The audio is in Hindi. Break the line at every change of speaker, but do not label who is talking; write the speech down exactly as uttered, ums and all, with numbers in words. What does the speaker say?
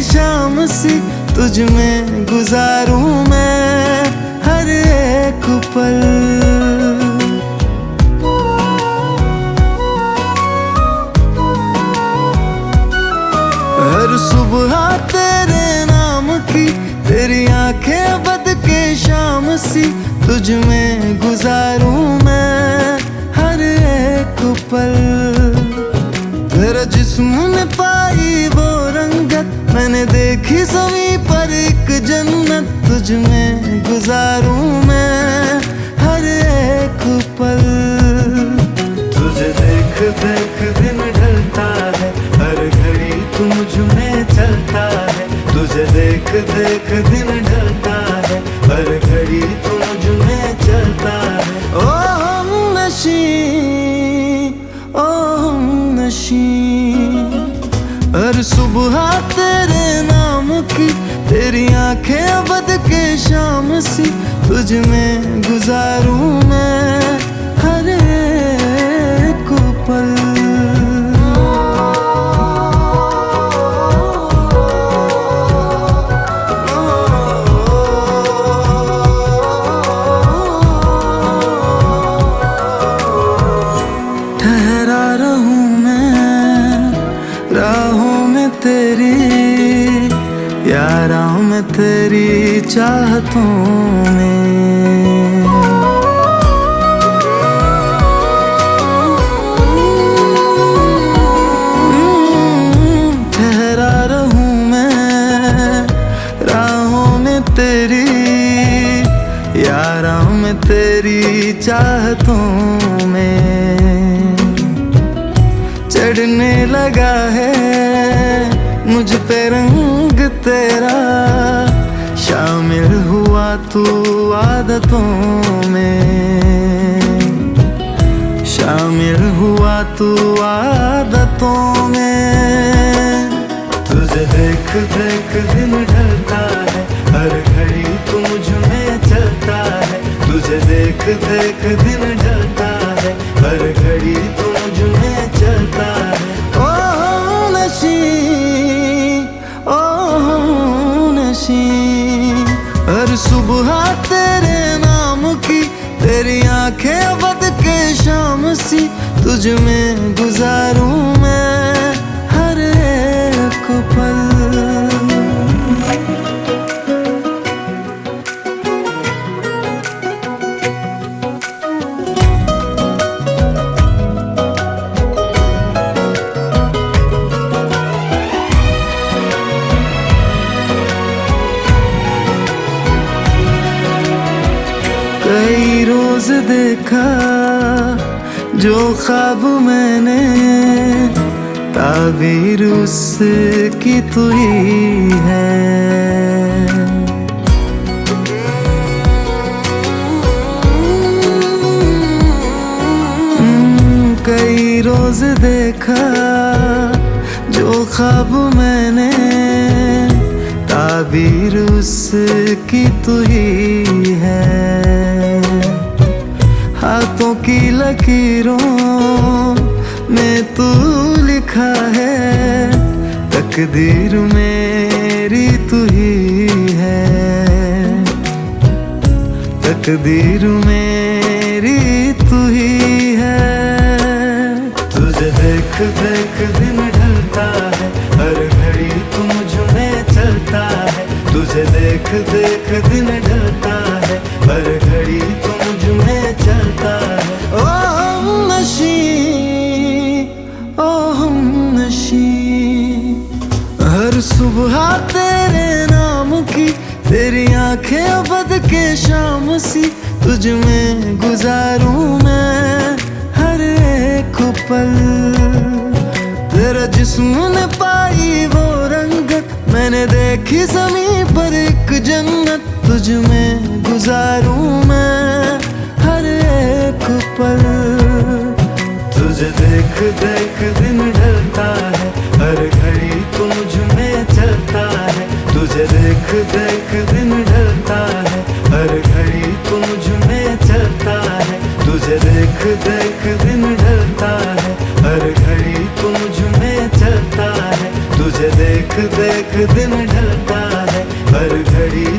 शाम सी तुझ में गुजारूं मैं हर एक पल। हर सुबह तेरे नाम की तेरी आंखें बद के शाम सी तुझ में गुजारूं मैं हर एक पल। तेरा जिस्म ने पाई वो रंगत मैंने देखी ज़मीं पर एक जन्नत तुझ में गुजारूं मैं हर एक पल। तुझे देख देख दिन ढलता है हर घड़ी तू मुझ में चलता है। तुझे देख देख दिन ढलता है हर घड़ी तू मुझ में चलता है। ओ हमनशी ओ हमनशी हर सुबह तेरे नाम की तेरी आंखें बद के शाम सी तुझ में गुजारूं मैं हर एक पल। ठहरा रहूं मैं राहों में तेरी यारां में तेरी चाहतों में। ठहरा रहूं मैं राहों में तेरी यारां में तेरी चाहतों में। चढ़ने लगा है मुझ पे रंग तेरा शामिल हुआ तू आदतों में। शामिल हुआ तू आदतों में। तुझे देख देख दिन ढलता है हर घड़ी तू मुझ में चलता है। तुझे देख देख दिन ढलता है हर घड़ी तू मुझ में चलता है। ओ नशी ओ नशी हर सुबह तेरे नाम की तेरी आंखें बद के शाम सी तुझ में गुजारूं मैं हर एक पल। कई रोज देखा जो ख्वाब मैंने ताबीर उसकी तू ही है। कई रोज देखा जो ख्वाब मैंने ताबीर उसकी तू ही है। हाथों की लकीरों में तू लिखा है तकदीर मेरी तू ही है। तकदीर मेरी तू ही है। तुझे देख देख दिन ढलता है हर घड़ी तू मुझ में चलता है। तुझे देख देख दिन ढलता है हर घड़ी तू मुझ में चलता है। ओ हमनशी ओ हमनशी हर सुबह तेरे नाम की तेरी आंखें बद के शाम सी तुझ में गुजारूं मैं हर एक पल। तेरा जिस्म ने पाई वो रंगत मैंने देखी ज़मीं पर एक जन्नत तुझ में गुजारूं मैं हर एक पल। तुझे देख देख दिन ढलता है हर घड़ी तू मुझ में चलता है। तुझे देख देख दिन ढलता है हर घड़ी तू मुझ में चलता है। तुझे देख देख दिन ढलता है हर घड़ी तू मुझ में चलता है। तुझे देख देख दिन ढलता है, हर घड़ी